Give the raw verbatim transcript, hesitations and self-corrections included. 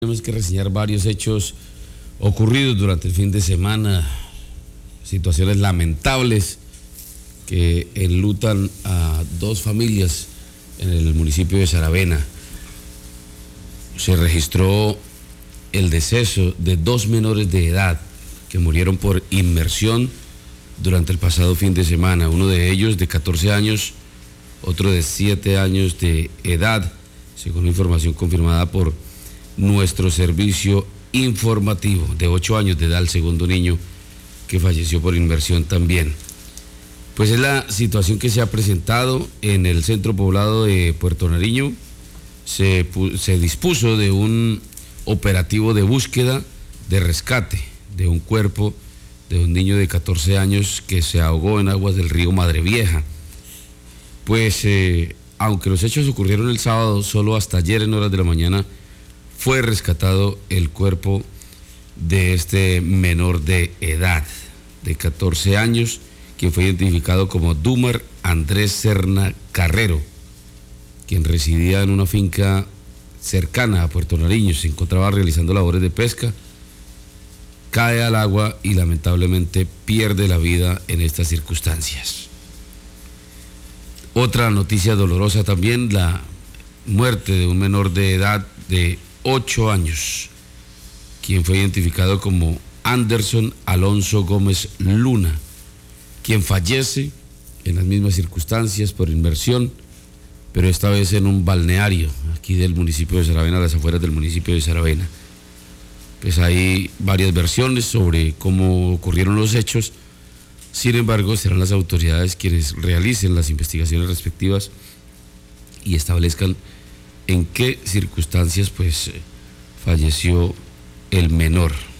Tenemos que reseñar varios hechos ocurridos durante el fin de semana, situaciones lamentables que enlutan a dos familias en el municipio de Saravena. Se registró el deceso de dos menores de edad que murieron por inmersión durante el pasado fin de semana, uno de ellos de catorce años, otro de siete años de edad, según información confirmada por nuestro servicio informativo. De ocho años de edad el segundo niño, que falleció por inmersión también. Pues es la situación que se ha presentado en el centro poblado de Puerto Nariño. Se, se dispuso de un operativo de búsqueda, de rescate de un cuerpo de un niño de catorce años que se ahogó en aguas del río Madre Vieja. Pues eh, aunque los hechos ocurrieron el sábado, solo hasta ayer en horas de la mañana fue rescatado el cuerpo de este menor de edad, de catorce años, quien fue identificado como Dumar Andrés Serna Carrero, quien residía en una finca cercana a Puerto Nariño. Se encontraba realizando labores de pesca, cae al agua y lamentablemente pierde la vida en estas circunstancias. Otra noticia dolorosa también, la muerte de un menor de edad de ocho años, quien fue identificado como Anderson Alonso Gómez Luna, quien fallece en las mismas circunstancias por inmersión, pero esta vez en un balneario aquí del municipio de Saravena, a las afueras del municipio de Saravena. Pues hay varias versiones sobre cómo ocurrieron los hechos. Sin embargo, serán las autoridades quienes realicen las investigaciones respectivas y establezcan en qué circunstancias pues falleció el menor.